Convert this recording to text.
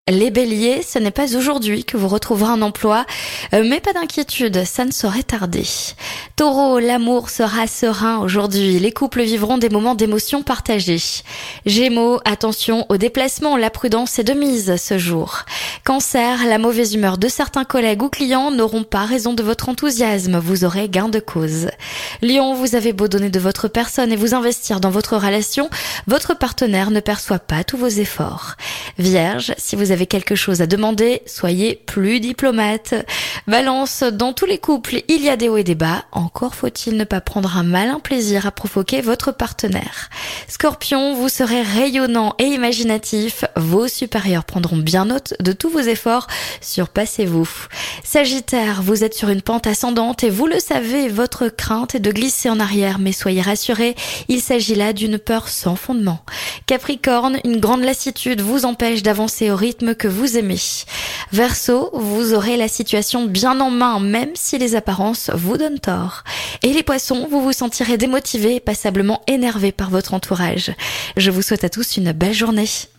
Les béliers, ce n'est pas aujourd'hui que vous retrouverez un emploi, mais pas d'inquiétude, ça ne saurait tarder. Taureau, l'amour sera serein aujourd'hui, les couples vivront des moments d'émotion partagés. Gémeaux, attention aux déplacements, la prudence est de mise ce jour. Cancer, la mauvaise humeur de certains collègues ou clients n'auront pas raison de votre enthousiasme, vous aurez gain de cause. Lion, vous avez beau donner de votre personne et vous investir dans votre relation, votre partenaire ne perçoit pas tous vos efforts. Vierge, si vous avez quelque chose à demander, soyez plus diplomate. Balance, dans tous les couples, il y a des hauts et des bas, encore faut-il ne pas prendre un malin plaisir à provoquer votre partenaire. Scorpion, vous serez rayonnant et imaginatif, vos supérieurs prendront bien note de tous vos efforts, surpassez-vous. Sagittaire, vous êtes sur une pente ascendante et vous le savez, votre crainte est de glisser en arrière, mais soyez rassurés, il s'agit là d'une peur sans fondement. Capricorne, une grande lassitude vous empêche d'avancer au rythme que vous aimez. Verseau, vous aurez la situation bien en main, même si les apparences vous donnent tort. Et les poissons, vous vous sentirez démotivés et passablement énervés par votre entourage. Je vous souhaite à tous une belle journée.